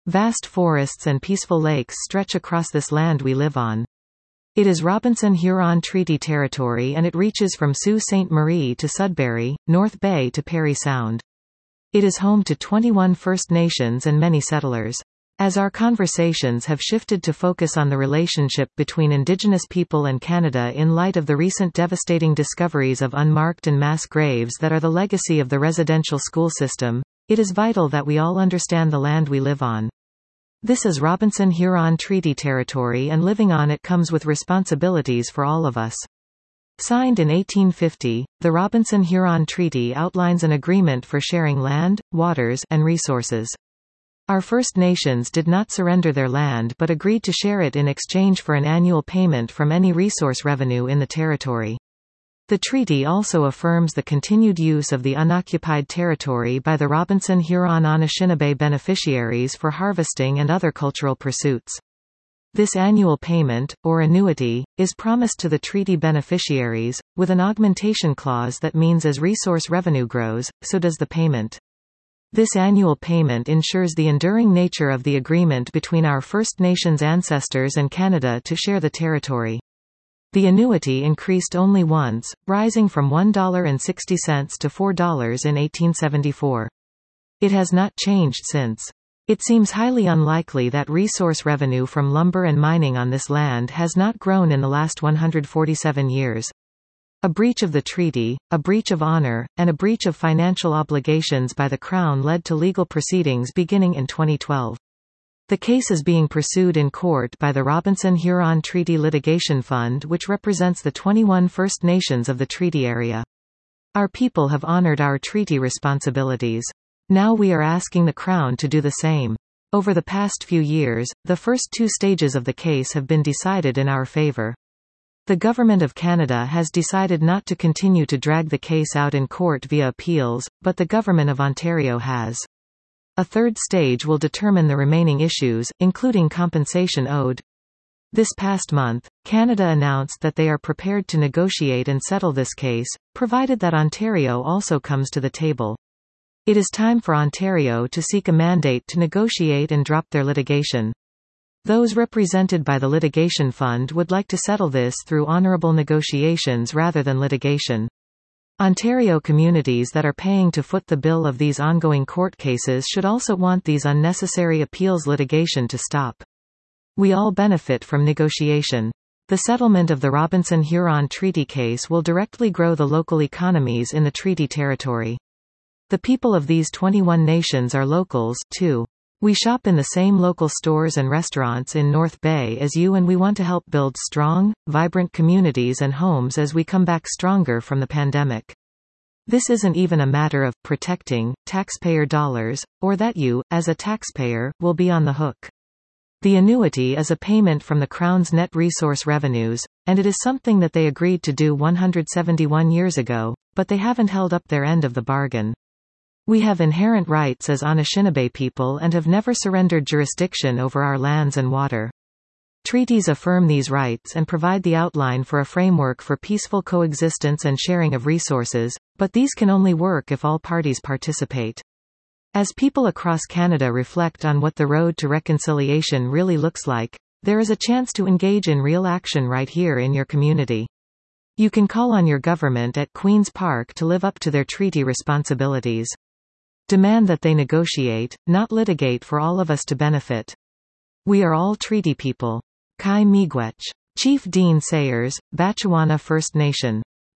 Vast forests and peaceful lakes stretch across this land we live on. It is Robinson-Huron Treaty Territory and it reaches from Sault Ste. Marie to Sudbury, North Bay to Parry Sound. It is home to 21 First Nations and many settlers. As our conversations have shifted to focus on the relationship between Indigenous people and Canada in light of the recent devastating discoveries of unmarked and mass graves that are the legacy of the residential school system, it is vital that we all understand the land we live on. This is Robinson-Huron Treaty Territory and living on it comes with responsibilities for all of us. Signed in 1850, the Robinson-Huron Treaty outlines an agreement for sharing land, waters, and resources. Our First Nations did not surrender their land but agreed to share it in exchange for an annual payment from any resource revenue in the territory. The treaty also affirms the continued use of the unoccupied territory by the Robinson-Huron Anishinaabe beneficiaries for harvesting and other cultural pursuits. This annual payment, or annuity, is promised to the treaty beneficiaries, with an augmentation clause that means as resource revenue grows, so does the payment. This annual payment ensures the enduring nature of the agreement between our First Nations ancestors and Canada to share the territory. The annuity increased only once, rising from $1.60 to $4 in 1874. It has not changed since. It seems highly unlikely that resource revenue from lumber and mining on this land has not grown in the last 147 years. A breach of the treaty, a breach of honor, and a breach of financial obligations by the Crown led to legal proceedings beginning in 2012. The case is being pursued in court by the Robinson-Huron Treaty Litigation Fund, which represents the 21 First Nations of the treaty area. Our people have honored our treaty responsibilities. Now we are asking the Crown to do the same. Over the past few years, the first two stages of the case have been decided in our favor. The Government of Canada has decided not to continue to drag the case out in court via appeals, but the Government of Ontario has. A third stage will determine the remaining issues, including compensation owed. This past month, Canada announced that they are prepared to negotiate and settle this case, provided that Ontario also comes to the table. It is time for Ontario to seek a mandate to negotiate and drop their litigation. Those represented by the litigation fund would like to settle this through honourable negotiations rather than litigation. Ontario communities that are paying to foot the bill of these ongoing court cases should also want these unnecessary appeals litigation to stop. We all benefit from negotiation. The settlement of the Robinson-Huron Treaty case will directly grow the local economies in the treaty territory. The people of these 21 nations are locals, too. We shop in the same local stores and restaurants in North Bay as you, and we want to help build strong, vibrant communities and homes as we come back stronger from the pandemic. This isn't even a matter of protecting taxpayer dollars, or that you, as a taxpayer, will be on the hook. The annuity is a payment from the Crown's net resource revenues, and it is something that they agreed to do 171 years ago, but they haven't held up their end of the bargain. We have inherent rights as Anishinaabe people and have never surrendered jurisdiction over our lands and water. Treaties affirm these rights and provide the outline for a framework for peaceful coexistence and sharing of resources, but these can only work if all parties participate. As people across Canada reflect on what the road to reconciliation really looks like, there is a chance to engage in real action right here in your community. You can call on your government at Queen's Park to live up to their treaty responsibilities. Demand that they negotiate, not litigate for all of us to benefit. We are all treaty people. Kai Miigwech. Chief Dean Sayers, Batchewana First Nation.